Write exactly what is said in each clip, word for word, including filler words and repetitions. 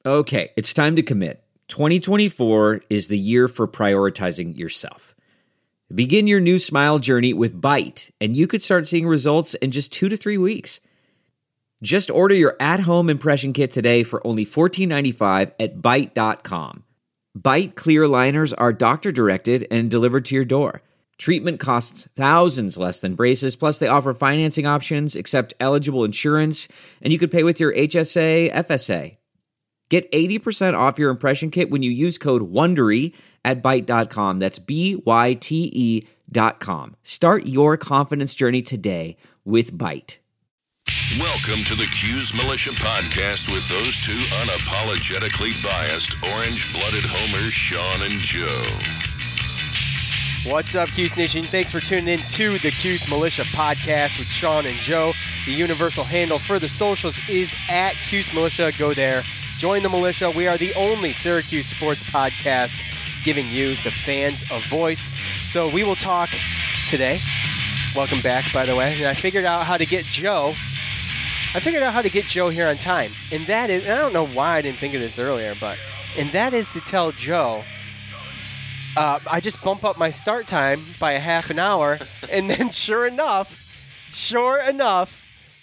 Okay, it's time to commit. twenty twenty-four is the year for prioritizing yourself. Begin your new smile journey with Byte, and you could start seeing results in just two to three weeks. Just order your at-home impression kit today for only fourteen ninety-five at byte dot com. Byte clear aligners are doctor-directed and delivered to your door. Treatment costs thousands less than braces, plus they offer financing options, accept eligible insurance, and you could pay with your H S A, F S A. Get eighty percent off your impression kit when you use code WONDERY at byte dot com. That's B Y T E dot com. Start your confidence journey today with Byte. Welcome to the Q's Militia Podcast with those two unapologetically biased, orange-blooded homers, Sean and Joe. What's up, Q's Nation? Thanks for tuning in to the Q's Militia Podcast with Sean and Joe. The universal handle for the socials is at Q's Militia. Go there. Join the militia. We are the only Syracuse sports podcast giving you, the fans, a voice. So we will talk today. Welcome back, by the way. And I figured out how to get Joe. I figured out how to get Joe here on time. And that is, and I don't know why I didn't think of this earlier, but, and that is to tell Joe, uh, I just bump up my start time by a half an hour. And then sure enough, sure enough,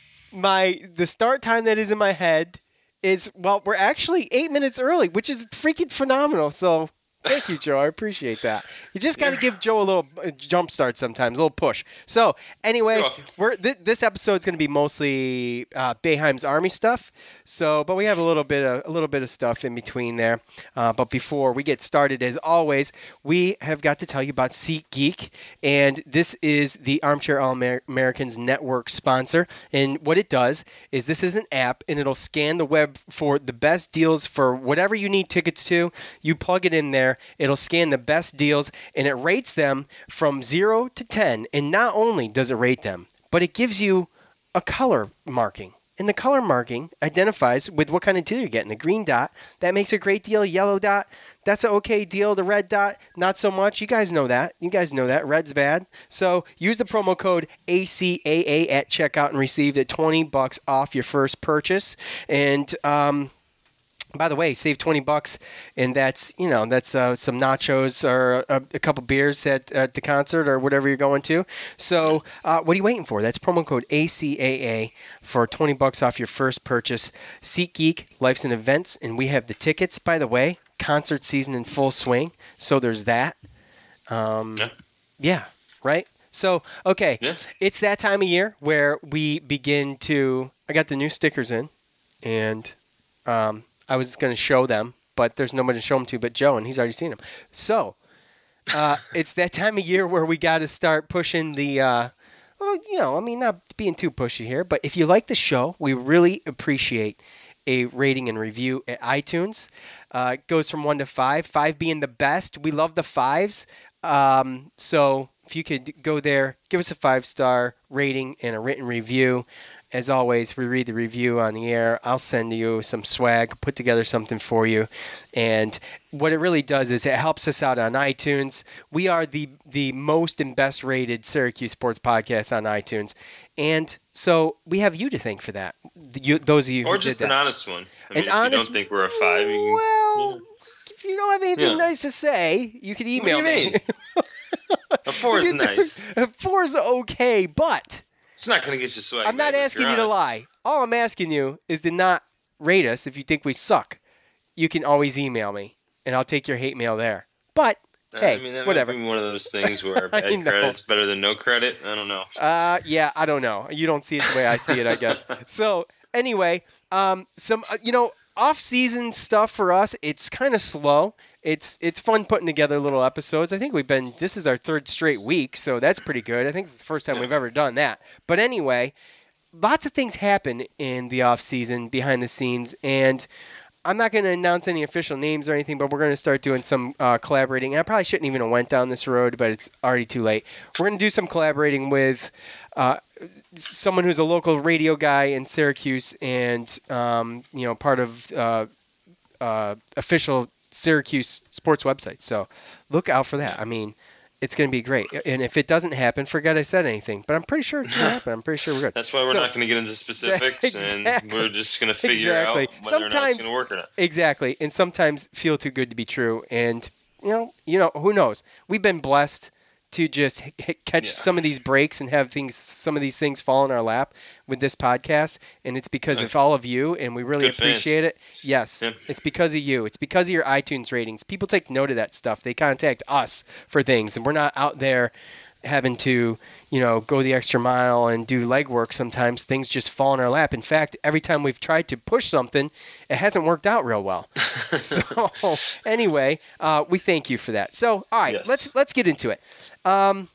my, the start time that is in my head is, well, we're actually eight minutes early, which is freaking phenomenal. So thank you, Joe. I appreciate that. You just got to give Joe a little jump start sometimes, a little push. So anyway, we're th- this episode is going to be mostly uh, Boeheim's Army stuff. So, but we have a little bit of a little bit of stuff in between there. Uh, but before we get started, as always, we have got to tell you about SeatGeek, and this is the Armchair All-Americans Network sponsor. And what it does is this is an app, and it'll scan the web for the best deals for whatever you need tickets to. You plug it in there. It'll scan the best deals, and it rates them from zero to ten. And not only does it rate them, but it gives you a color marking. And the color marking identifies with what kind of deal you're getting. The green dot, that makes a great deal. Yellow dot, that's an okay deal. The red dot, not so much. You guys know that. You guys know that. Red's bad. So use the promo code A C A A at checkout and receive the twenty bucks off your first purchase. And, um... by the way, save twenty bucks, and that's, you know, that's uh, some nachos or a, a couple beers at, at the concert or whatever you're going to. So uh, what are you waiting for? That's promo code A C A A for twenty bucks off your first purchase. SeatGeek, Life's an Events, and we have the tickets, by the way. Concert season in full swing, so there's that. Um, yeah. yeah, right? So, okay, yeah. It's that time of year where we begin to, I got the new stickers in, and... Um, I was going to show them, but there's nobody to show them to but Joe, and he's already seen them. So uh, it's that time of year where we got to start pushing the, uh, well, you know, I mean, not being too pushy here, but if you like the show, we really appreciate a rating and review at iTunes. Uh, it goes from one to five, five being the best. We love the fives. Um, so if you could go there, give us a five-star rating and a written review. As always, we read the review on the air. I'll send you some swag, put together something for you. And what it really does is it helps us out on iTunes. We are the the most and best rated Syracuse sports podcast on iTunes. And so we have you to thank for that. You, those of you or who just did an that. honest one. I mean, An if honest, you don't think we're a five, you can, well, yeah. if you don't have anything Yeah. nice to say, you can email What do you me. mean? A four is nice. A four is okay, but... It's not going to get you swag. I'm not back, asking if you you're to honest. lie. All I'm asking you is to not rate us if you think we suck. You can always email me, and I'll take your hate mail there. But, Uh, hey, I mean, that whatever. might be one of those things where I bad know. credit's better than no credit. I don't know. Uh, yeah, I don't know. You don't see it the way I see it, I guess. So, anyway, um, some, uh, you know, off-season stuff for us, it's kind of slow. It's it's fun putting together little episodes. I think we've been, this is our third straight week, so that's pretty good. I think it's the first time we've ever done that. But anyway, lots of things happen in the off-season, behind the scenes, and I'm not going to announce any official names or anything, but we're going to start doing some uh, collaborating. And I probably shouldn't even have went down this road, but it's already too late. We're going to do some collaborating with uh, someone who's a local radio guy in Syracuse and, um, you know, part of uh, uh, official Syracuse sports website. So look out for that. I mean, It's going to be great. And if it doesn't happen, forget I said anything. But I'm pretty sure it's going to happen. I'm pretty sure we're good. That's why we're So- not going to get into specifics, Exactly. and we're just going to figure Exactly. out whether or not it's Sometimes- going to work or not. Exactly. And sometimes feel too good to be true. And, you know, you know, who knows? We've been blessed to just h- h- catch Yeah. some of these breaks and have things, some of these things fall in our lap with this podcast. And it's because of all of you, and we really Good fans. appreciate it. Yes. Yeah. It's because of you. It's because of your iTunes ratings. People take note of that stuff. They contact us for things, and we're not out there having to, you know, go the extra mile and do legwork. Sometimes things just fall in our lap. In fact, every time we've tried to push something, it hasn't worked out real well. So anyway, uh, we thank you for that. So all right, Yes. let's let's get into it. Um,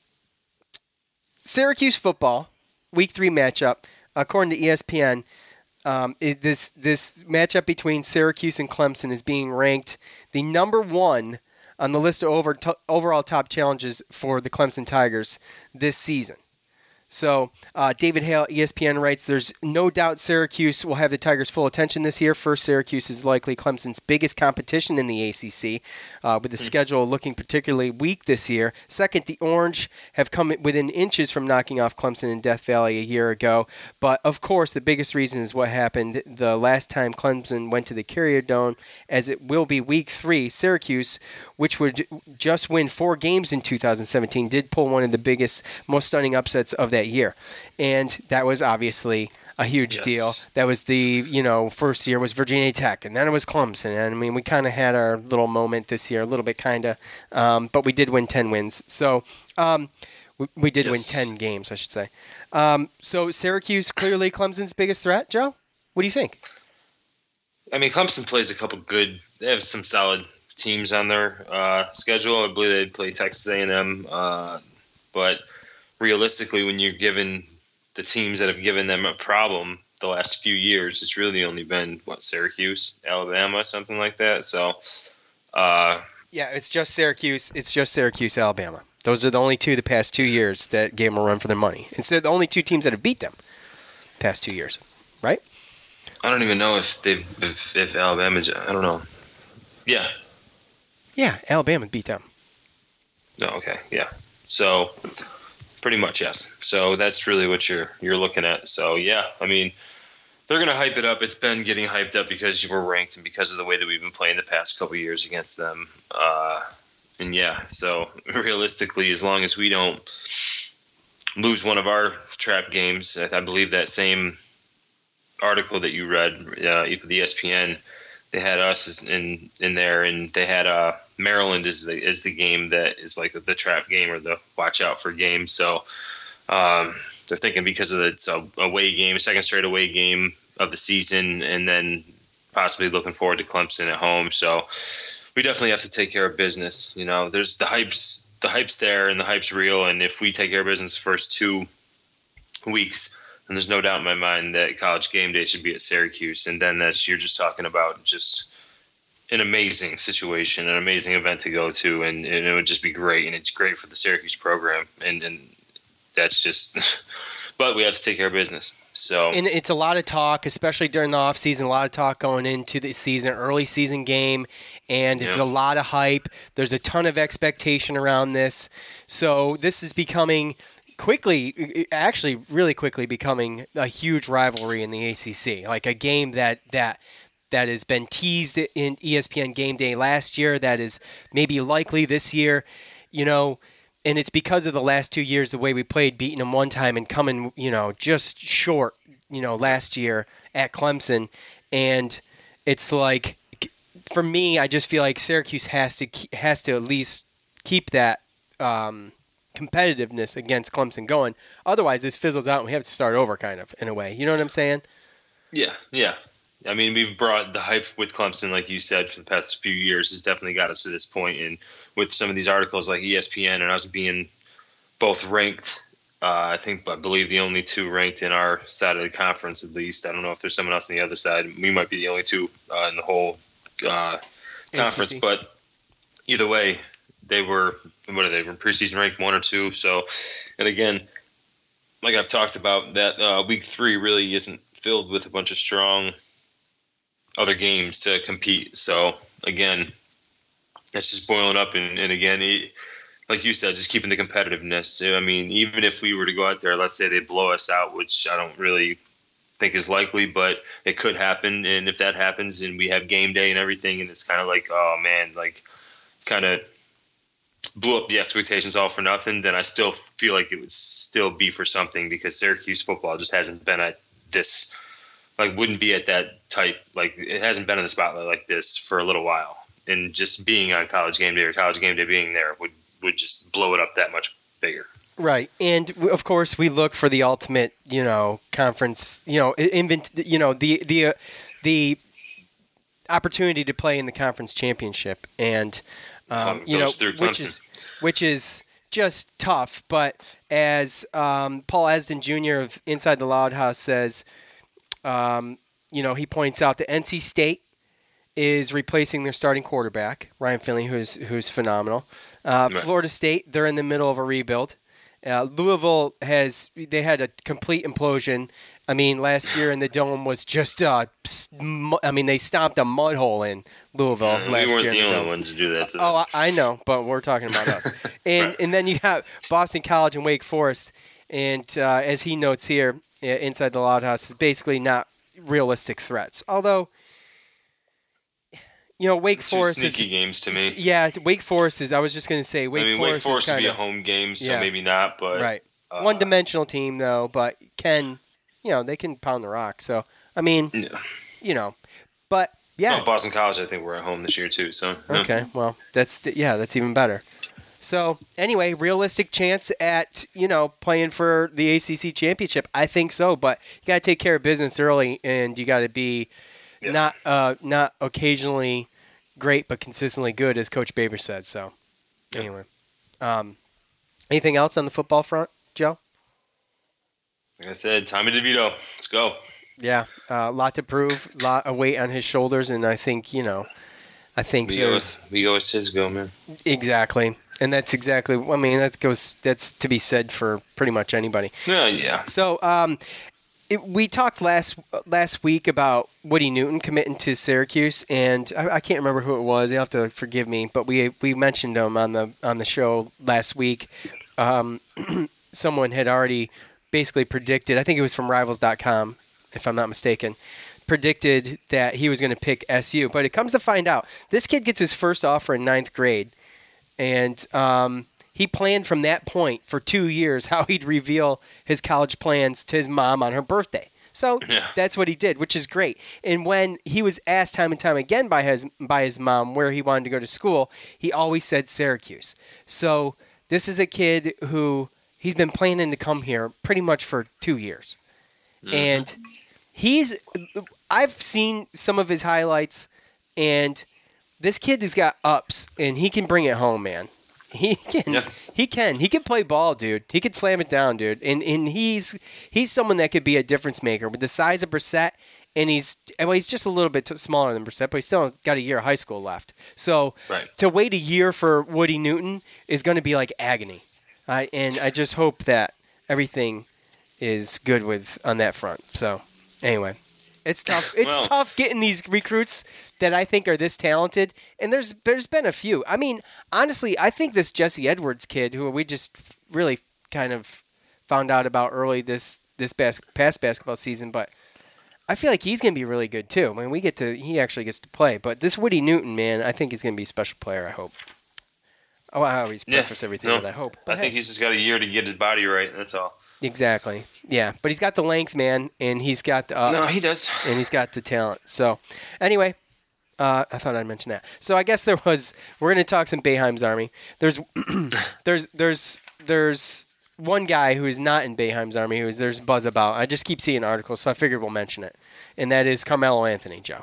Syracuse football, week three matchup, according to E S P N. Um, it, this this matchup between Syracuse and Clemson is being ranked the number one on the list of over to, overall top challenges for the Clemson Tigers this season. So uh, David Hale, E S P N, writes, there's no doubt Syracuse will have the Tigers' full attention this year. First, Syracuse is likely Clemson's biggest competition in the A C C, uh, with the schedule looking particularly weak this year. Second, the Orange have come within inches from knocking off Clemson in Death Valley a year ago. But, of course, the biggest reason is what happened the last time Clemson went to the Carrier Dome, as it will be week three. Syracuse, which would just win four games in two thousand seventeen, did pull one of the biggest, most stunning upsets of that year. And that was obviously a huge Yes. deal. That was the, you know, first year was Virginia Tech, and then it was Clemson. And I mean, we kind of had our little moment this year, a little bit kind of, um, but we did win ten wins. So um, we, we did win Yes. ten games, I should say. Um, so Syracuse, clearly Clemson's biggest threat, Joe? What do you think? I mean, Clemson plays a couple good. They have some solid teams on their uh, schedule. I believe they play Texas A and M, uh, but realistically, when you're given the teams that have given them a problem the last few years, it's really only been what Syracuse, Alabama, something like that. So, uh, Yeah, it's just Syracuse. It's just Syracuse, Alabama. Those are the only two the past two years that gave them a run for their money. It's the only two teams that have beat them the past two years, right? I don't even know if they if, if Alabama's. I don't know. Yeah. Yeah, Alabama beat them. No. Okay. Yeah. So, pretty much yes. So that's really what you're you're looking at. So yeah, I mean, they're gonna hype it up. It's been getting hyped up because we're ranked and because of the way that we've been playing the past couple of years against them. Uh, and yeah, so realistically, as long as we don't lose one of our trap games, I believe that same article that you read, uh, the E S P N, they had us in in there, and they had uh, Maryland is the is the game that is like the trap game or the watch out for game. So um, they're thinking because of the it's a away game, second straight away game of the season, and then possibly looking forward to Clemson at home. So we definitely have to take care of business. You know, there's the hype's the hype's there and the hype's real, and if we take care of business the first two weeks, and there's no doubt in my mind that College Game Day should be at Syracuse. And then that's you're just talking about just an amazing situation, an amazing event to go to, and, and it would just be great. And it's great for the Syracuse program. And, and that's just – but we have to take care of business. So And it's a lot of talk, especially during the offseason, a lot of talk going into the season, early season game, and it's Yeah. a lot of hype. There's a ton of expectation around this. So this is becoming – quickly, actually really quickly becoming a huge rivalry in the A C C, like a game that that that has been teased in E S P N Game Day last year, that is maybe likely this year, you know, and it's because of the last two years, the way we played, beating them one time and coming, you know, just short, you know, last year at Clemson, and it's like, for me, I just feel like Syracuse has to has to at least keep that um, competitiveness against Clemson going. Otherwise, this fizzles out and we have to start over, kind of, in a way. You know what I'm saying? yeah, yeah. I mean, we've brought the hype with Clemson, like you said, for the past few years has definitely got us to this point. And with some of these articles like E S P N and us being both ranked, uh, I think, I believe the only two ranked in our side of the conference, at least. I don't know if there's someone else on the other side. We might be the only two uh, in the whole uh, conference. A C C. But either way, they were, what are they, were preseason ranked one or two. So, and again, like I've talked about, that uh, week three really isn't filled with a bunch of strong other games to compete. So again, that's just boiling up. And, and again, it, like you said, just keeping the competitiveness. I mean, even if we were to go out there, let's say they blow us out, which I don't really think is likely, but it could happen. And if that happens and we have game day and everything, and it's kind of like, oh man, like kind of blew up the expectations all for nothing, then I still feel like it would still be for something, because Syracuse football just hasn't been at this, like wouldn't be at that type, like it hasn't been in the spotlight like this for a little while. And just being on College Game Day or College Game Day being there would, would just blow it up that much bigger. Right, and of course we look for the ultimate, you know, conference, you know, invent, you know, the the uh, the opportunity to play in the conference championship, and um, you know, which is which is just tough. But as um, Paul Esden Junior of Inside the Loud House says, um, you know, he points out that N C State is replacing their starting quarterback, Ryan Finley, who's who's phenomenal. Uh, right. Florida State, they're in the middle of a rebuild. Uh, Louisville has they had a complete implosion. I mean, last year in the Dome was just uh, I mean, they stomped a mud hole in Louisville yeah, last year. We weren't the only Dome. ones to do that. To oh, I, I know, but we're talking about us. And right. and then you have Boston College and Wake Forest, and uh, as he notes here, Inside the Loud House is basically not realistic threats. Although, you know, Wake Two Forest sneaky is, games to me. Yeah, Wake Forest is. I was just going to say Wake I mean, Forest. Wake Forest is would kinda, be a home game, so yeah. maybe not. But right, uh, one-dimensional team though, but can you know they can pound the rock. So I mean, yeah. you know, but yeah, well, Boston College. I think we're at home this year too. So yeah. Okay, well that's yeah, that's even better. So anyway, realistic chance at you know playing for the A C C championship. I think so, but you got to take care of business early, and you got to be yeah. not uh, not occasionally great, but consistently good, as Coach Baber said. So anyway, um, anything else on the football front, Joe? Like I said, Tommy DeVito. Let's go. Yeah, a uh, lot to prove, a lot of weight on his shoulders, and I think you know, I think we there's go, we go as his go, man. Exactly. And that's exactly, I mean, that goes, that's to be said for pretty much anybody. Yeah, yeah. So, um, it, we talked last last week about Woody Newton committing to Syracuse, and I, I can't remember who it was. You have to forgive me, but we we mentioned him on the on the show last week. Um, someone had already basically predicted, I think it was from Rivals dot com, if I'm not mistaken, predicted that he was going to pick S U. But it comes to find out, this kid gets his first offer in ninth grade. And um, he planned from that point for two years how he'd reveal his college plans to his mom on her birthday. So yeah. that's what he did, which is great. And when he was asked time and time again by his by his mom where he wanted to go to school, he always said Syracuse. So this is a kid who he's been planning to come here pretty much for two years. Mm-hmm. And he's I've seen some of his highlights, and this kid has got ups, and he can bring it home, man. He can, yeah. he can, he can play ball, dude. He can slam it down, dude. And and he's he's someone that could be a difference maker with the size of Brissett, and he's well, he's just a little bit t- smaller than Brissett, but he's still got a year of high school left. So right. to wait a year for Woody Newton is going to be like agony. I and I just hope that everything is good with on that front. So anyway. It's tough. It's well, tough getting these recruits that I think are this talented, and there's there's been a few. I mean, honestly, I think this Jesse Edwards kid, who we just really kind of found out about early this this bas- past basketball season, but I feel like he's going to be really good too. I mean, we get to he actually gets to play, but this Woody Newton, man, I think he's going to be a special player. I hope. Oh, I always preface yeah, everything no, with I hope. But I think hey. he's just got a year to get his body right. That's all. Exactly. Yeah, but he's got the length, man, and he's got the ups. No, he does. And he's got the talent. So, anyway, uh, I thought I'd mention that. So I guess there was. We're going to talk some Boeheim's Army. There's, there's, there's, there's one guy who is not in Boeheim's Army who is there's buzz about. I just keep seeing articles, so I figured we'll mention it, and that is Carmelo Anthony, Joe.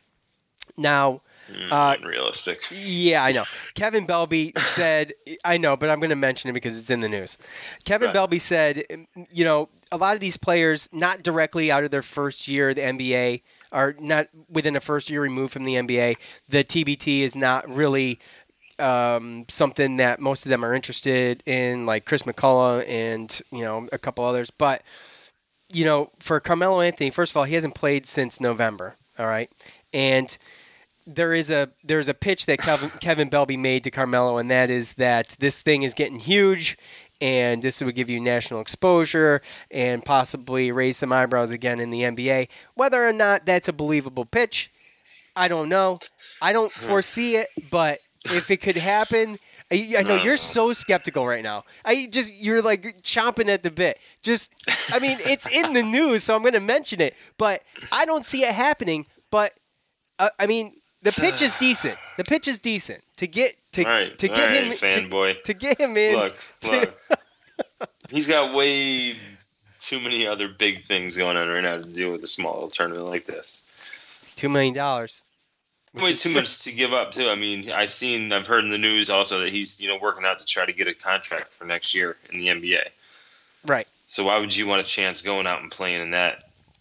Now. Uh, Unrealistic. Yeah, I know. Kevin Belby said, I know, but I'm going to mention it because it's in the news. Kevin right. Belby said, you know, a lot of these players, not directly out of their first year of the N B A, are not within a first year removed from the N B A. The T B T is not really um, something that most of them are interested in, like Chris McCullough and, you know, a couple others. But, you know, for Carmelo Anthony, first of all, he hasn't played since November, all right? And there is a there's a pitch that Kevin, Kevin Belby made to Carmelo, and that is that this thing is getting huge, and this would give you national exposure and possibly raise some eyebrows again in the N B A. Whether or not that's a believable pitch, I don't know. I don't foresee it, but if it could happen, I, I know you're so skeptical right now. I just you're like chomping at the bit. Just, I mean, it's in the news, so I'm going to mention it, but I don't see it happening. But uh, I mean, the pitch is decent. The pitch is decent to get to right, to get right, him fanboy. to, to get him in. Look, to, look. He's got way too many other big things going on right now to deal with a small little tournament like this. Two million dollars. Way too much to give up too. I mean, I've seen, I've heard in the news also that he's, you know, working out to try to get a contract for next year in the N B A. Right. So why would you want a chance going out and playing in that,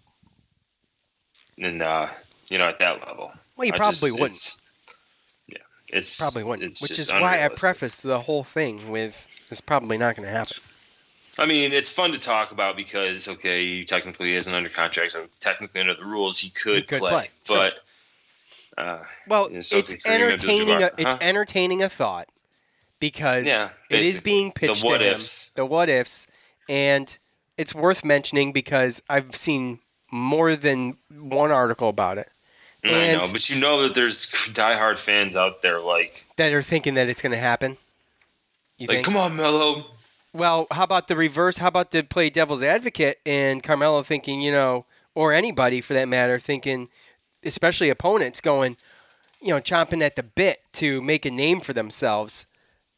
and uh, you know, at that level? Well, you I probably just, wouldn't. It's, yeah, it's Probably wouldn't. It's Which just is why I unrealistic. prefaced the whole thing with it's probably not going to happen. I mean, it's fun to talk about because okay, he technically isn't under contract, so technically under the rules he could, He could play, play, sure. but. Uh, Well, you know, so it's could Kareem entertaining. A, Abdul-Jabbar. it's Huh? entertaining a thought because Yeah, it is basically. being The pitched what to him. ifs. The what ifs, and it's worth mentioning because I've seen more than one article about it. I And know, but you know that there's diehard fans out there like, that are thinking that it's going to happen. You like, think? come on, Melo. Well, how about the reverse? How about to play devil's advocate and Carmelo thinking, you know, or anybody for that matter, thinking, especially opponents going, you know, chomping at the bit to make a name for themselves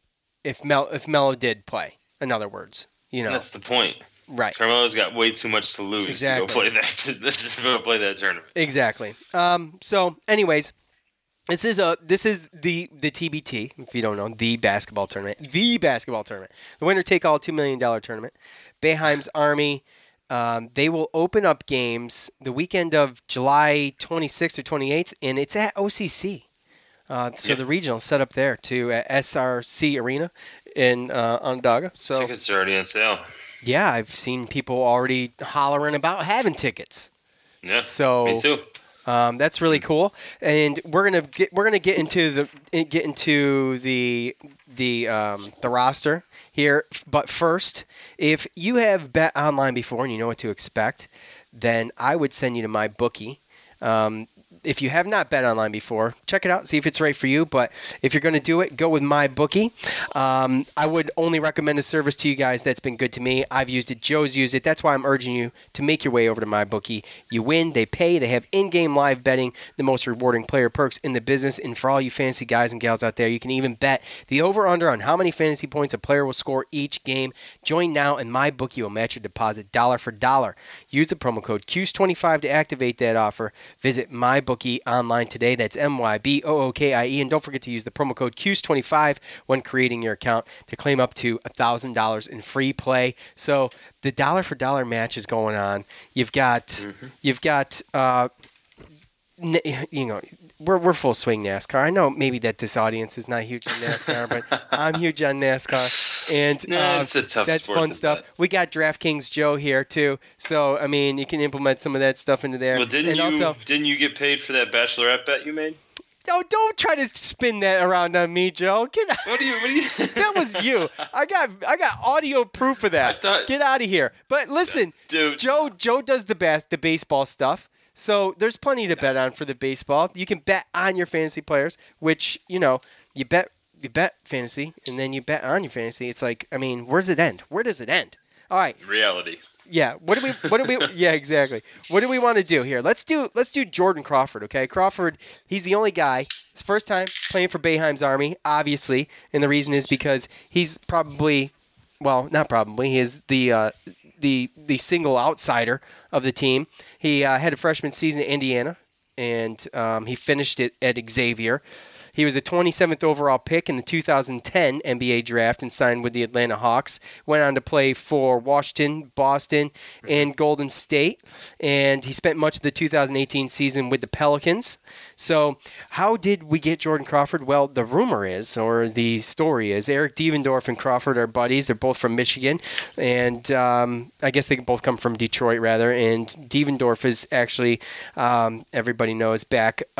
if Mel if Melo did play. In other words, you know, That's the point. right? Carmelo's got way too much to lose Exactly. to go play that. To go play that tournament. Exactly. Um, so, anyways, this is a this is the the T B T. If you don't know, the basketball tournament, the basketball tournament, the winner take all two million dollar tournament. Boeheim's Army. Um, they will open up games the weekend of July twenty-sixth or twenty-eighth, and it's at O C C. Uh, so Yep. the regional set up there to at S R C Arena in uh, Onondaga. So Tickets are already on sale. yeah, I've seen people already hollering about having tickets. Yeah, So me too. Um, that's really cool, and we're gonna get we're gonna get into the get into the the um, the roster here. But first, if you have bet online before and you know what to expect, then I would send you to my bookie. Um, if you have not bet online before, check it out, see if it's right for you. But if you're going to do it, go with MyBookie. Um, I would only recommend a service to you guys that's been good to me. I've used it. Joe's used it. That's why I'm urging you to make your way over to MyBookie. You win. They pay. They have in-game live betting, the most rewarding player perks in the business. And for all you fancy guys and gals out there, you can even bet the over-under on how many fantasy points a player will score each game. Join now, and MyBookie will match your deposit dollar for dollar. Use the promo code Q S twenty-five to activate that offer. Visit MyBookie online today. That's M Y B O O K I E. And don't forget to use the promo code Q S twenty-five when creating your account to claim up to one thousand dollars in free play. So the dollar for dollar match is going on. You've got, mm-hmm. you've got, uh, you know, we're we're full swing NASCAR. I know maybe that this audience is not huge on NASCAR, but I'm huge on NASCAR, and Nah, uh, it's a tough that's sport fun to stuff. bet. We got DraftKings Joe here too, so I mean, you can implement some of that stuff into there. Well, didn't and you also, didn't you get paid for that Bachelorette bet you made? no, don't try to spin that around on me, Joe. Get out. What do you? What do you? That was you. I got I got audio proof of that. I thought- Get out of here. But listen, Dude. Joe Joe does the bas- the baseball stuff. So there's plenty to bet on for the baseball. You can bet on your fantasy players, which, you know, you bet you bet fantasy and then you bet on your fantasy. It's like, I mean, where does it end? Where does it end? All right. Reality. Yeah. What do we what do we Yeah, exactly. What do we want to do here? Let's do let's do Jordan Crawford, okay? Crawford, he's the only guy. His first time playing for Boeheim's Army, obviously, and the reason is because he's probably well, not probably, he is the uh, the the single outsider of the team. He uh, had a freshman season at Indiana, and um, he finished it at Xavier. He was a twenty-seventh overall pick in the two thousand ten N B A draft and signed with the Atlanta Hawks. Went on to play for Washington, Boston, and Golden State. And he spent much of the two thousand eighteen season with the Pelicans. So how did we get Jordan Crawford? Well, the rumor is, or the story is, Eric Devendorf and Crawford are buddies. They're both from Michigan. And um, I guess they both come from Detroit, rather. And Devendorf is actually, um, everybody knows, back up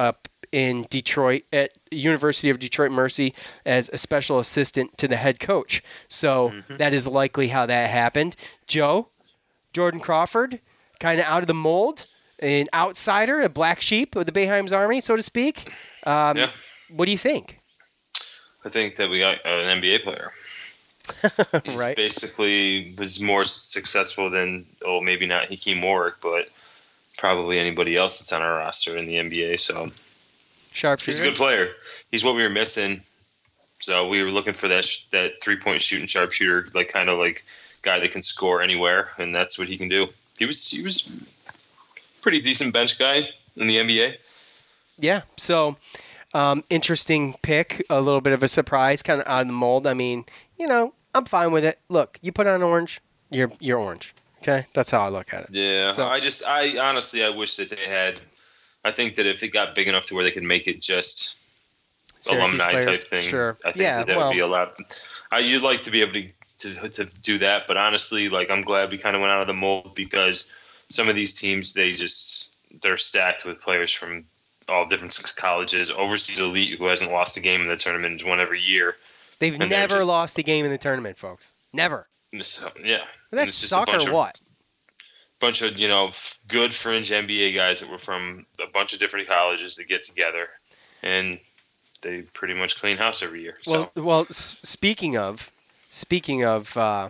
in Detroit at University of Detroit Mercy as a special assistant to the head coach. So mm-hmm. that is likely how that happened. Joe, Jordan Crawford, kind of out of the mold, an outsider, a black sheep of the Boeheim's Army, so to speak. Um, yeah. What do you think? I think that we got an N B A player. He's right. basically was more successful than, oh, maybe not Hakeem Warwick, but probably anybody else that's on our roster in the N B A. So sharpshooter. He's a good player. He's what we were missing. So we were looking for that sh- that three point shooting sharpshooter, like kind of like guy that can score anywhere, and that's what he can do. He was he was a pretty decent bench guy in the N B A. Yeah. So um, interesting pick, a little bit of a surprise, kind of out of the mold. I mean, you know, I'm fine with it. Look, you put on orange, you're you're orange. Okay, that's how I look at it. Yeah, so, I just, I honestly, I wish that they had. I think that if it got big enough to where they could make it just alumni players, type thing, sure. I think yeah, that, that well, would be a lot. I, you'd like to be able to, to to do that, but honestly, like I'm glad we kind of went out of the mold because some of these teams, they just they're stacked with players from all different colleges, overseas elite who hasn't lost a game in the tournament, has won every year. They've and never just, lost a game in the tournament, folks. Never. So, yeah. That's suck or what? Bunch of, you know, good fringe N B A guys that were from a bunch of different colleges that get together, and they pretty much clean house every year. So. Well, well, s- speaking of, speaking of uh,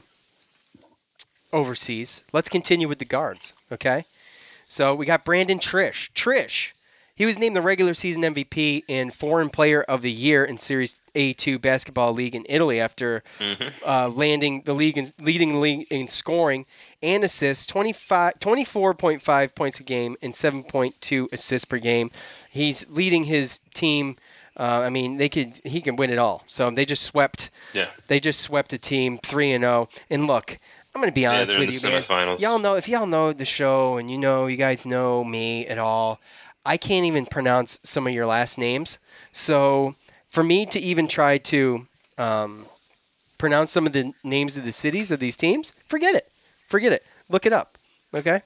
overseas, let's continue with the guards. Okay, so we got Brandon Trish. Trish, he was named the regular season M V P and Foreign Player of the Year in Series A two Basketball League in Italy after mm-hmm. uh, landing the league and leading the league in scoring and assists, twenty-five, twenty-four point five points a game and seven point two assists per game. He's leading his team. Uh, I mean, they could he can win it all. So they just swept. Yeah. They just swept a team three and zero. And look, I'm going to be honest yeah, with you, man. Y'all know if y'all know the show and you know you guys know me at all. I can't even pronounce some of your last names. So for me to even try to um, pronounce some of the names of the cities of these teams, forget it. Forget it. Look it up. Okay?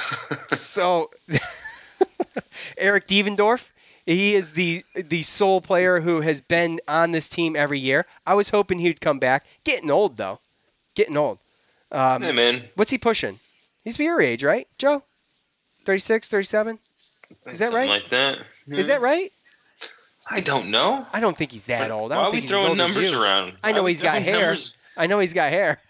So Eric Devendorf, he is the the sole player who has been on this team every year. I was hoping he'd come back. Getting old, though. Getting old. Um, hey, man. What's he pushing? He's your age, right, Joe? thirty-six, thirty-seven? Is that right? Something like that. Hmm. Is that right? I don't know. I don't think he's that old. I don't Why are think we he's throwing as old as numbers you. around? I know Why he's got hair. Numbers? I know he's got hair.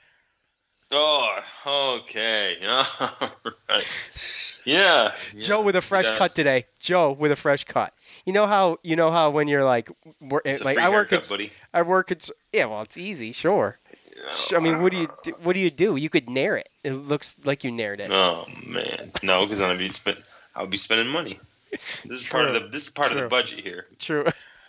Oh, okay. All right. Yeah. yeah. Joe with a fresh yes. cut today. Joe with a fresh cut. You know how you know how when you're like, work, it's like a free I work haircut, at, buddy. I work at, yeah. Well, it's easy, sure. Oh, I mean, what do you do, what do you do? You could nair it. It looks like you nared it. Oh man, no, because I'll be spend, I'll be spending money. This is True. part of the this is part True. of the budget here. True.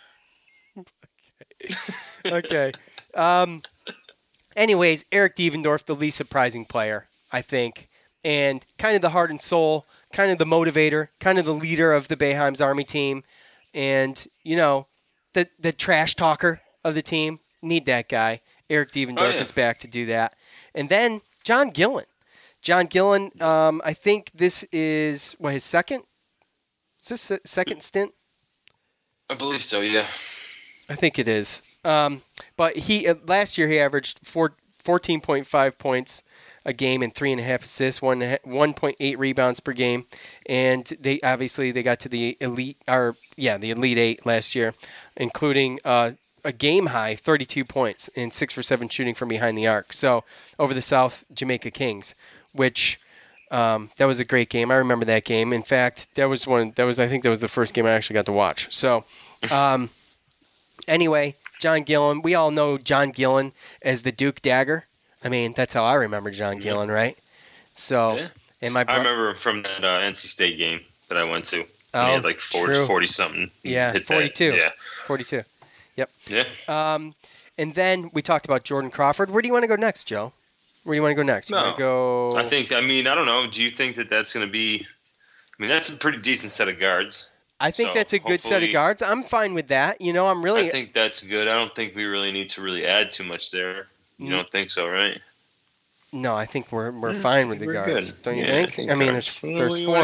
okay. okay. Um. Anyways, Eric Devendorf, the least surprising player, I think, and kind of the heart and soul, kind of the motivator, kind of the leader of the Boeheim's Army team, and you know, the the trash talker of the team. Need that guy. Eric Devendorf oh, yeah. is back to do that, and then John Gillen. John Gillen. Um, I think this is what his second. Is this a second stint? I believe so. Yeah. I think it is. Um, but he uh, last year he averaged four, fourteen point five points a game and three and a half assists, one one point eight rebounds per game, and they obviously they got to the elite or yeah the elite eight last year, including uh, a game high thirty two points and six for seven shooting from behind the arc. So over the South Jamaica Kings, which um, that was a great game. I remember that game. In fact, that was one. That was I think that was the first game I actually got to watch. So um, anyway. John Gillen. We all know John Gillen as the Duke Dagger. I mean, that's how I remember John Gillen, right? So, yeah. and my bro- I remember from that uh, N C State game that I went to. Oh, he had like forty, forty something. Yeah, forty-two. That. Yeah, forty-two. Yep. Yeah. Um, and then we talked about Jordan Crawford. Where do you want to go next, Joe? Where do you want to go next? You no, want to go? I think. I mean, I don't know. Do you think that that's going to be? I mean, that's a pretty decent set of guards. I think so that's a good set of guards. I'm fine with that. You know, I'm really. I think that's good. I don't think we really need to really add too much there. You mm. don't think so, right? No, I think we're we're fine with the we're guards. Good. Don't you yeah, think? I, think I mean, guards. there's there's well, four of go? them.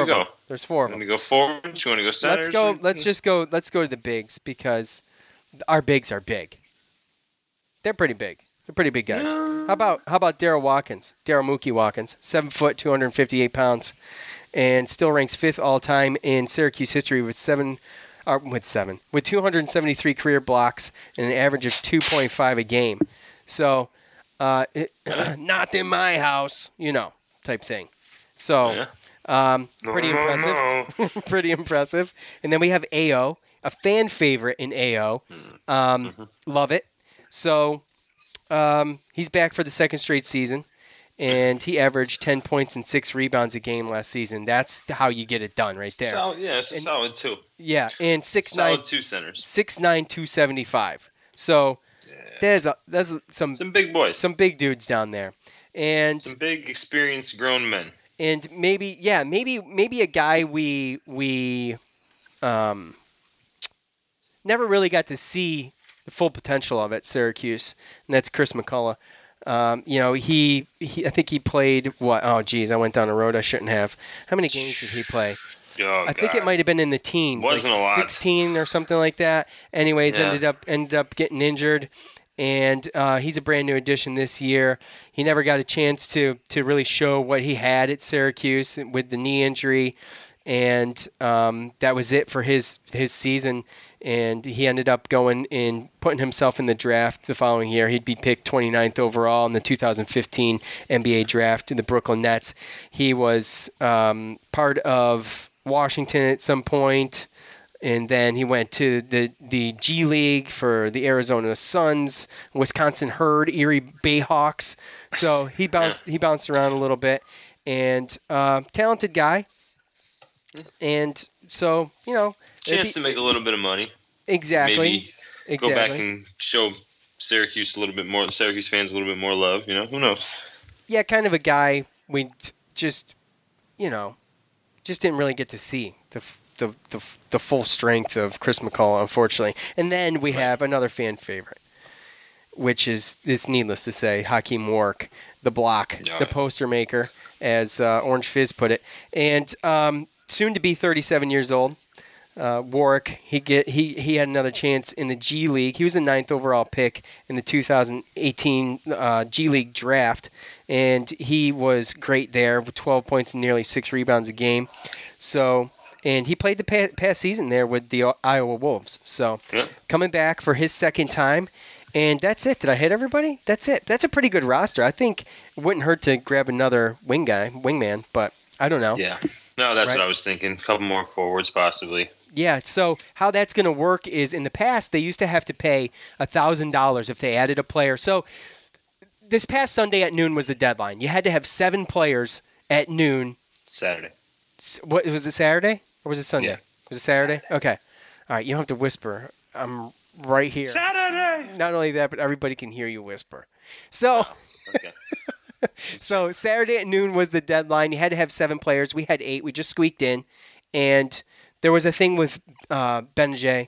There's four of You them. want to go forward? You want to go center? Let's go. Let's just go. Let's go to the bigs because our bigs are big. They're pretty big. They're pretty big guys. How about how about Daryl Watkins? Daryl Mookie Watkins, seven foot, two hundred fifty-eight pounds, and still ranks fifth all time in Syracuse history with seven, uh, with seven, with two hundred seventy-three career blocks and an average of two point five a game. So, uh, it, not in my house, you know, type thing. So, Yeah. um, pretty No, no, impressive. no. Pretty impressive. And then we have A O, a fan favorite in A O. Um, Mm-hmm. Love it. So um, he's back for the second straight season, and he averaged ten points and six rebounds a game last season. That's how you get it done right there. Solid, yeah, it's a And- solid two. Yeah, and six Solid nine, two centers. six nine, two seventy five. So there's a there's some Some big boys. some big dudes down there, and Some big, experienced, grown men. and maybe yeah maybe maybe a guy we we um never really got to see the full potential of at Syracuse, and that's Chris McCullough. Um, you know, he, he I think he played what? Oh, geez, I went down a road I shouldn't have. How many games did he play? Oh, I think it God. might have been in the teens, Wasn't like a lot. sixteen or something like that. Anyways, Yeah. ended up ended up getting injured, and uh, he's a brand new addition this year. He never got a chance to to really show what he had at Syracuse with the knee injury, and um, that was it for his his season. And he ended up going and putting himself in the draft the following year. He'd be picked twenty-ninth overall in the two thousand fifteen N B A draft in the Brooklyn Nets. He was um, part of Washington at some point, and then he went to the, the G League for the Arizona Suns, Wisconsin Herd, Erie Bayhawks. So he bounced he bounced around a little bit, and uh, talented guy. And so, you know, it'd Chance be- to make a little bit of money. exactly, Maybe exactly. go back and show Syracuse a little bit more, Syracuse fans a little bit more love. You know, who knows? yeah, kind of a guy we just, you know, just didn't really get to see the the the, the full strength of Chris McCullough, unfortunately. And then we have another fan favorite, which is, it's needless to say, Hakeem Wark, the block, Yeah. the poster maker, as uh, Orange Fizz put it, and um, soon to be thirty-seven years old. Uh, Warwick, he get he he had another chance in the G League. He was the ninth overall pick in the two thousand eighteen uh, G League draft, and he was great there with twelve points and nearly six rebounds a game. So, and he played the past, past season there with the Iowa Wolves. So, Yeah. coming back for his second time, and that's it. Did I hit everybody? That's it. That's a pretty good roster. I think it wouldn't hurt to grab another wing guy, wingman, but I don't know. Yeah. No, that's Right. what I was thinking. A couple more forwards, possibly. Yeah, so how that's going to work is in the past, they used to have to pay one thousand dollars if they added a player. So this past Sunday at noon was the deadline. You had to have seven players at noon. Saturday. S- What was it, Saturday? Or was it Sunday? Yeah. Was it Saturday? Okay. All right, you don't have to whisper. I'm right here. Saturday. Not only that, but everybody can hear you whisper. So... Okay. So Saturday at noon was the deadline. You had to have seven players. We had eight. We just squeaked in, and there was a thing with uh, Benajay,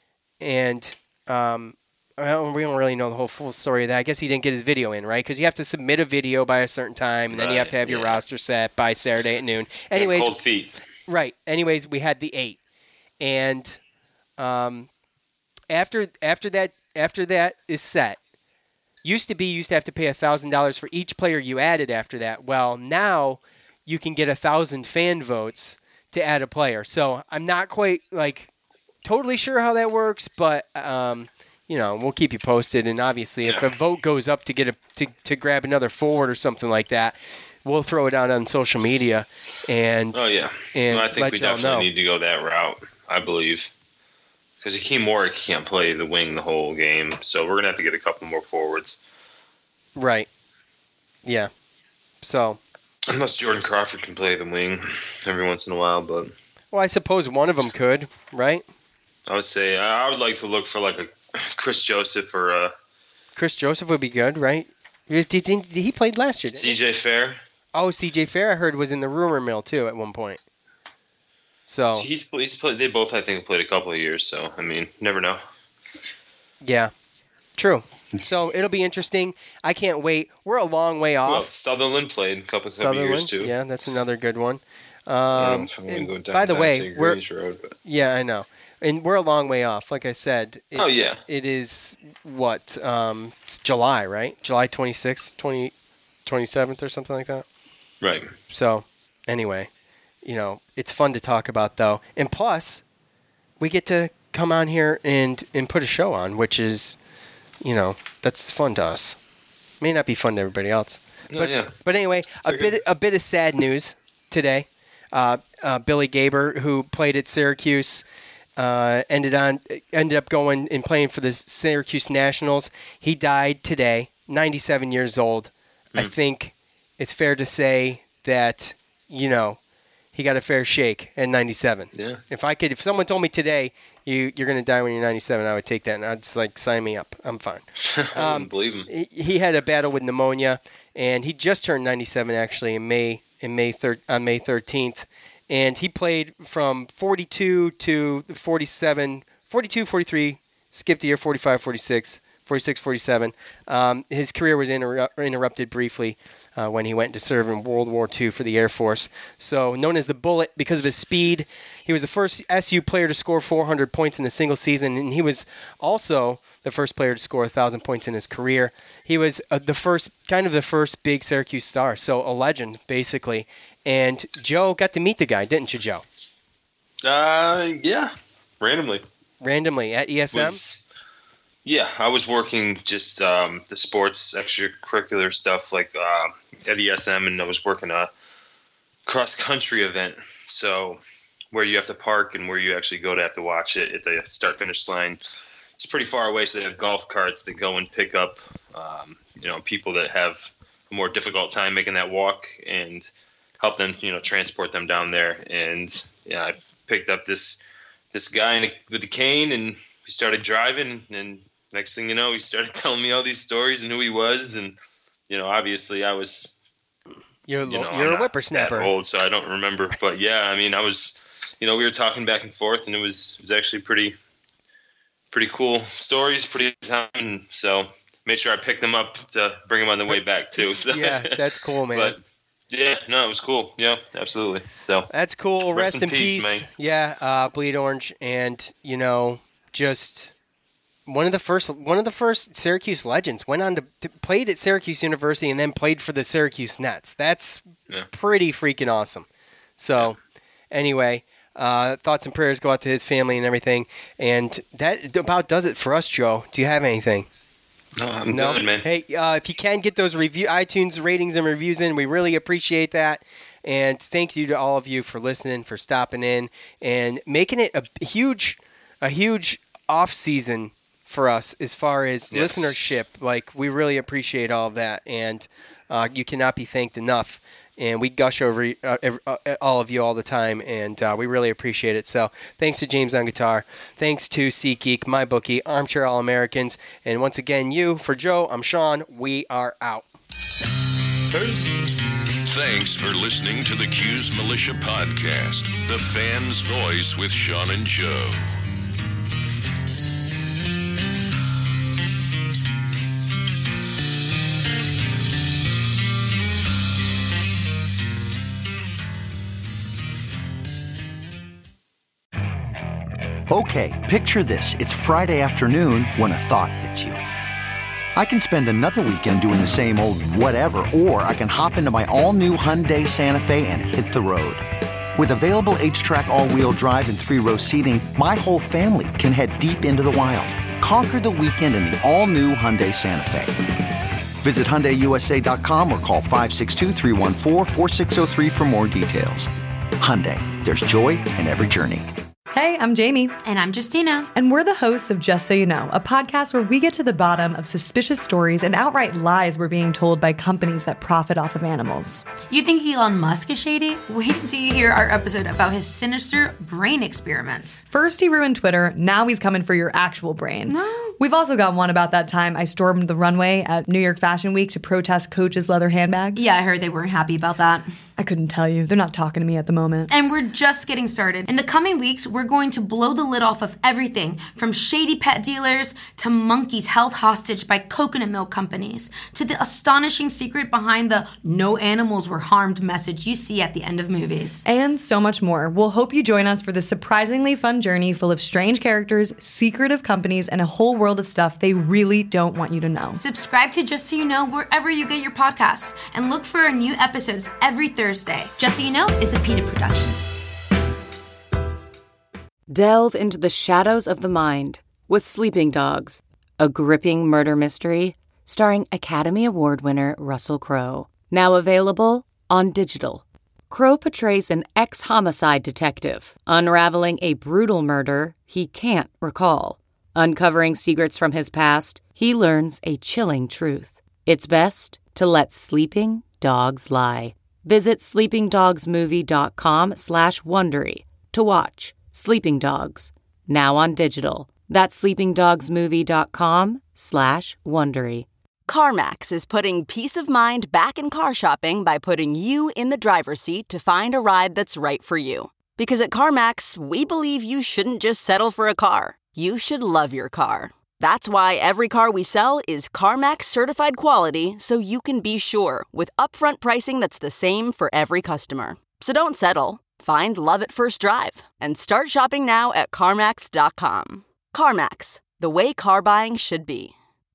and um, I don't, we don't really know the whole full story of that. I guess he didn't get his video in, right? Because you have to submit a video by a certain time, and then you have to have your Right, yeah. roster set by Saturday at noon. And Anyways, cold feet. right. Anyways, we had the eight, and um, after after that after that is set. Used to be, you used to have to pay one thousand dollars for each player you added after that. Well, now you can get one thousand fan votes to add a player. So I'm not quite, like, totally sure how that works, but, um, you know, we'll keep you posted. And obviously, if a vote goes up to get a to, to grab another forward or something like that, we'll throw it out on social media. And, Oh, yeah. and No, I think let we y'all definitely know. need to go that route, I believe. Because Hakeem Warwick can't play the wing the whole game, so we're going to have to get a couple more forwards. Right. Yeah. So, Unless Jordan Crawford can play the wing every once in a while, but well, I suppose one of them could, right? I would say I I would like to look for like a Chris Joseph or a Chris Joseph would be good, right? Did, did, did he played last year, didn't he? C J Fair. Oh, C J Fair, I heard, was in the rumor mill, too, at one point. So, He's he's played. They both, I think, played a couple of years. So I mean, never know. yeah. True. So, it'll be interesting. I can't wait. We're a long way Well, off. Sutherland played a couple, couple Sutherland, years too. yeah, that's another good one. Um, and go down by the way, Dante we're Grange Road, but. yeah, I know, and we're a long way off. Like I said, it, oh yeah, it is what um, it's July, right? July twenty-sixth, twenty, twenty-seventh or something like that. Right. So, anyway, you know, it's fun to talk about though, and plus, we get to come on here and and put a show on, which is, you know, that's fun to us. May not be fun to everybody else. No, But, yeah. but anyway, It's a like bit a- a bit of sad news today. Uh, uh, Billy Gaber, who played at Syracuse, uh, ended on ended up going and playing for the Syracuse Nationals. He died today, ninety-seven years old. Mm. I think it's fair to say that, you know, he got a fair shake at ninety-seven. Yeah. If I could, if someone told me today you you're going to die when you're ninety-seven, I would take that, and I'd just like sign me up. I'm fine. I um, believe him. He, he had a battle with pneumonia, and he just turned ninety-seven actually in May in May third on May thirteenth, and he played from forty-two to forty-seven, forty-two, forty-three, skipped a year, forty-five, forty-six, forty-six, forty-seven. Um, his career was inter- interrupted briefly. Uh, when he went to serve in World War Two for the Air Force. So known as the Bullet because of his speed. He was the first S U player to score four hundred points in a single season, and he was also the first player to score one thousand points in his career. He was uh, the first, kind of the first big Syracuse star, so a legend, basically. And Joe got to meet the guy, didn't you, Joe? Uh, yeah, randomly. Randomly at E S M? Was, yeah, I was working just um, the sports extracurricular stuff like uh, at E S M, and I was working a cross-country event. So where you have to park and where you actually go to have to watch it at the start-finish line. It's pretty far away, so they have golf carts that go and pick up um, you know, people that have a more difficult time making that walk and help them, you know, transport them down there. And yeah, I picked up this this guy in a, with a cane, and we started driving, and next thing you know, he started telling me all these stories and who he was. And, you know, obviously I was, You're, you know, you're I'm a whippersnapper. not that old, so I don't remember. But yeah, I mean, I was, you know, we were talking back and forth, and it was, it was actually pretty, pretty cool stories, pretty time. So made sure I picked them up to bring them on the way back too. So. Yeah, that's cool, man. But yeah, no, it was cool. Yeah, absolutely. So that's cool. Rest, rest in, in peace, peace. man. Yeah, uh, Bleed Orange, and you know, just one of the first, one of the first Syracuse legends. Went on to, to played at Syracuse University and then played for the Syracuse Nets. That's Yeah. pretty freaking awesome. So, anyway, uh, thoughts and prayers go out to his family and everything. And that about does it for us, Joe. Do you have anything? No, I'm No, good, man. Hey, uh, if you can get those review iTunes ratings and reviews in, we really appreciate that. And thank you to all of you for listening, for stopping in, and making it a huge, a huge off season for us as far as Yes. listenership. Like, we really appreciate all of that, and uh, you cannot be thanked enough. And we gush over uh, every, uh, all of you all the time, and uh, we really appreciate it. So thanks to James on guitar. Thanks to SeatGeek, MyBookie, Armchair All-Americans. And once again, you, for Joe, I'm Sean. We are out. Thanks for listening to the Q's Militia Podcast, the fan's voice with Sean and Joe. Okay, picture this. It's Friday afternoon when a thought hits you. I can spend another weekend doing the same old whatever, or I can hop into my all-new Hyundai Santa Fe and hit the road. With available H-Track all-wheel drive and three-row seating, my whole family can head deep into the wild. Conquer the weekend in the all-new Hyundai Santa Fe. Visit Hyundai U S A dot com or call five six two, three one four, four six zero three for more details. Hyundai, there's joy in every journey. Hey, I'm Jamie. And I'm Justina. And we're the hosts of Just So You Know, a podcast where we get to the bottom of suspicious stories and outright lies we're being told by companies that profit off of animals. You think Elon Musk is shady? Wait till you hear our episode about his sinister brain experiments. First he ruined Twitter, now he's coming for your actual brain. No. We've also got one about that time I stormed the runway at New York Fashion Week to protest Coach's leather handbags. Yeah, I heard they weren't happy about that. I couldn't tell you. They're not talking to me at the moment. And we're just getting started. In the coming weeks, we're going to blow the lid off of everything from shady pet dealers to monkeys held hostage by coconut milk companies to the astonishing secret behind the no animals were harmed message you see at the end of movies. And so much more. We'll hope you join us for this surprisingly fun journey full of strange characters, secretive companies, and a whole world of stuff they really don't want you to know. Subscribe to Just So You Know wherever you get your podcasts and look for our new episodes every Thursday. Just So You Know is a PETA production. Delve into the shadows of the mind with Sleeping Dogs, a gripping murder mystery starring Academy Award winner Russell Crowe. Now available on digital. Crowe portrays an ex-homicide detective unraveling a brutal murder he can't recall. Uncovering secrets from his past, he learns a chilling truth. It's best to let sleeping dogs lie. Visit sleepingdogsmovie.com slash Wondery to watch Sleeping Dogs, now on digital. That's sleepingdogsmovie.com slash Wondery. CarMax is putting peace of mind back in car shopping by putting you in the driver's seat to find a ride that's right for you. Because at CarMax, we believe you shouldn't just settle for a car. You should love your car. That's why every car we sell is CarMax certified quality, so you can be sure with upfront pricing that's the same for every customer. So don't settle. Find love at first drive and start shopping now at CarMax dot com. CarMax, the way car buying should be.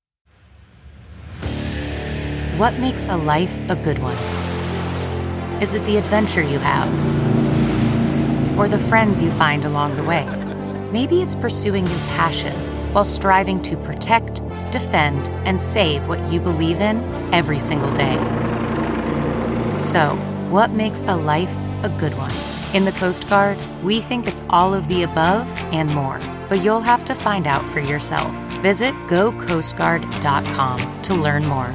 What makes a life a good one? Is it the adventure you have? Or the friends you find along the way? Maybe it's pursuing your passion while striving to protect, defend, and save what you believe in every single day. So, what makes a life a good one? In the Coast Guard, we think it's all of the above and more, but you'll have to find out for yourself. Visit go coast guard dot com to learn more.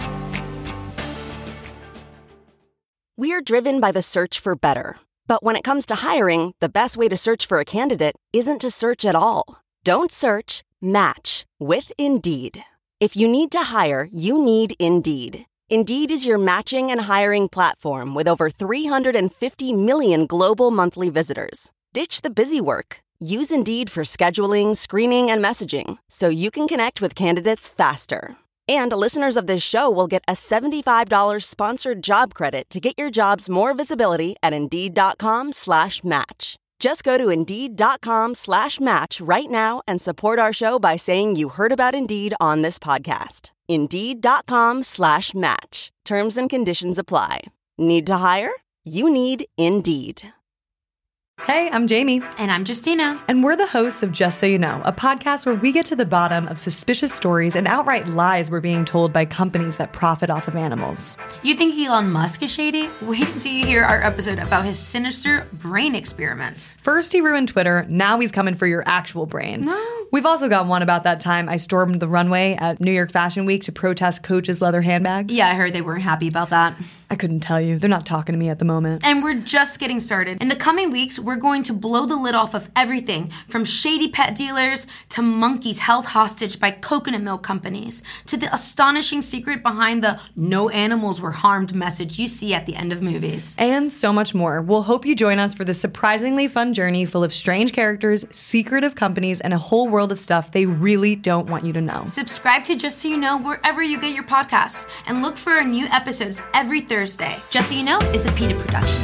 We're driven by the search for better. But when it comes to hiring, the best way to search for a candidate isn't to search at all. Don't search, match with Indeed. If you need to hire, you need Indeed. Indeed is your matching and hiring platform with over three hundred fifty million global monthly visitors. Ditch the busy work. Use Indeed for scheduling, screening, and messaging so you can connect with candidates faster. And listeners of this show will get a seventy-five dollars sponsored job credit to get your jobs more visibility at Indeed.com slash match. Just go to Indeed.com slash match right now and support our show by saying you heard about Indeed on this podcast. Indeed.com slash match. Terms and conditions apply. Need to hire? You need Indeed. Hey, I'm Jamie. And I'm Justina. And we're the hosts of Just So You Know, a podcast where we get to the bottom of suspicious stories and outright lies we're being told by companies that profit off of animals. You think Elon Musk is shady? Wait till you hear our episode about his sinister brain experiments. First he ruined Twitter, now he's coming for your actual brain. No. We've also got one about that time I stormed the runway at New York Fashion Week to protest Coach's leather handbags. Yeah, I heard they weren't happy about that. I couldn't tell you. They're not talking to me at the moment. And we're just getting started. In the coming weeks, we're going to blow the lid off of everything from shady pet dealers to monkeys held hostage by coconut milk companies to the astonishing secret behind the no animals were harmed message you see at the end of movies. And so much more. We'll hope you join us for this surprisingly fun journey full of strange characters, secretive companies, and a whole world of stuff they really don't want you to know. Subscribe to Just So You Know wherever you get your podcasts and look for our new episodes every Thursday. Just So You Know is a PETA production.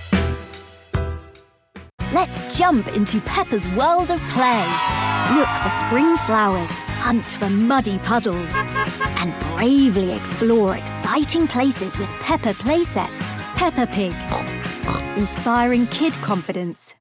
Let's jump into Peppa's world of play. Look for spring flowers, hunt for muddy puddles, and bravely explore exciting places with Peppa playsets. Peppa Pig, inspiring kid confidence.